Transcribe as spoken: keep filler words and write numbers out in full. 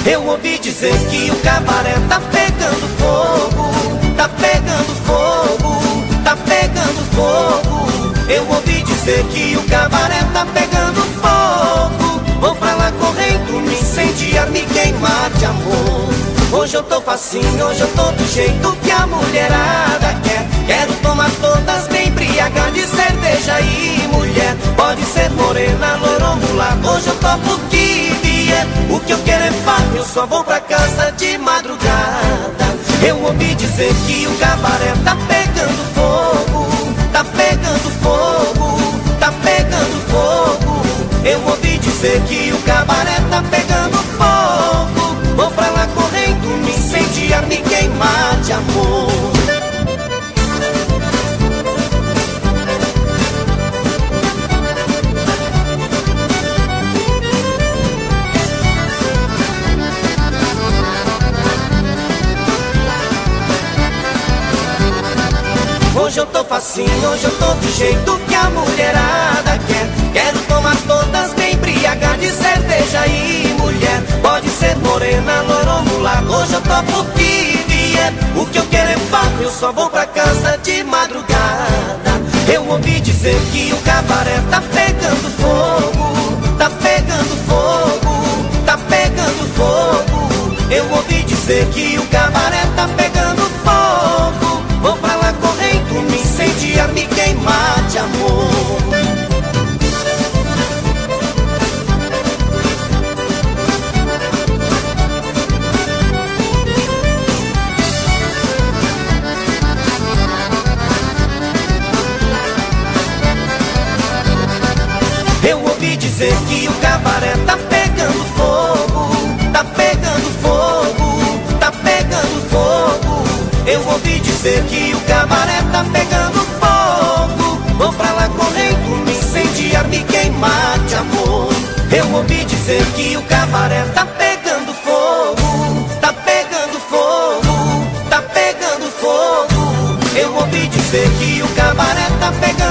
Eu ouvi dizer que o cabaré tá pegando fogo, tá pegando fogo, tá pegando fogo. Eu ouvi dizer que o cabaré tá pegando fogo. Vou pra lá correndo, me incendiar, me queimar de amor. Hoje eu tô facinho, hoje eu tô do jeito que a mulherada quer. Quero tomar todas bem embriagada de cerveja e mulher. Pode ser morena, loira ou mulata, hoje eu topo o que vier. O que eu quero é farra, eu só vou pra casa de madrugada. Eu ouvi dizer que o cabaré tá pegando fogo, tá pegando fogo, tá pegando fogo. Eu ouvi dizer que o cabaré tá pegando fogo. Vou pra lá correndo, me incendiar, me queimar de amor. Hoje eu tô facinho, hoje eu tô do jeito que a mulherada quer. Quero tomar todas bem embriagada de cerveja e mulher. Pode ser morena, loira ou mulata, hoje eu topo o que vier. O que eu quero é farra, eu só vou pra casa de madrugada. Eu ouvi dizer que o cabaré tá pegando fogo, tá pegando fogo, tá pegando fogo. Eu ouvi dizer que o cabaré tá pegando fogo. Vou pra lá correndo, me incendiar, me queimar de amor. Eu ouvi dizer que o cabaré tá pegando fogo, tá pegando fogo, tá pegando fogo. Eu ouvi dizer que o cabaré tá pegando fogo. Vou pra lá correndo, me incendiar, me queimar de amor. Eu ouvi dizer que o cabaré tá pegando fogo, tá pegando fogo, tá pegando fogo. Eu ouvi dizer que o cabaré tá pegando